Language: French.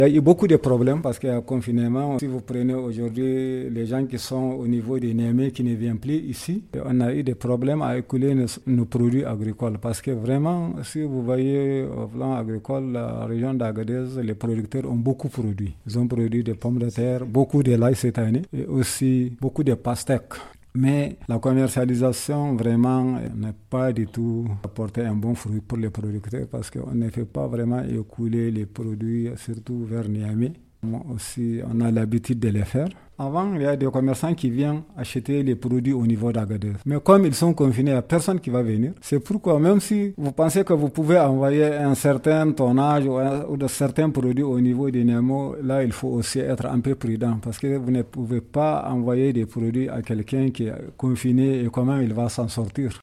Il y a eu beaucoup de problèmes parce qu'il y a un confinement. Si vous prenez aujourd'hui les gens qui sont au niveau de Niamey qui ne viennent plus ici, on a eu des problèmes à écouler nos produits agricoles parce que vraiment, si vous voyez au plan agricole, la région d'Agadez, les producteurs ont beaucoup produit. Ils ont produit des pommes de terre, beaucoup de l'ail cette année et aussi beaucoup de pastèques. Mais la commercialisation vraiment n'a pas du tout apporté un bon fruit pour les producteurs parce qu'on ne fait pas vraiment écouler les produits, surtout vers Niamey. Moi aussi, on a l'habitude de les faire. Avant, il y a des commerçants qui viennent acheter les produits au niveau d'Agadez. Mais comme ils sont confinés, il n'y a personne qui va venir. C'est pourquoi, même si vous pensez que vous pouvez envoyer un certain tonnage ou de certains produits au niveau de Niamey, là, il faut aussi être un peu prudent parce que vous ne pouvez pas envoyer des produits à quelqu'un qui est confiné et comment il va s'en sortir.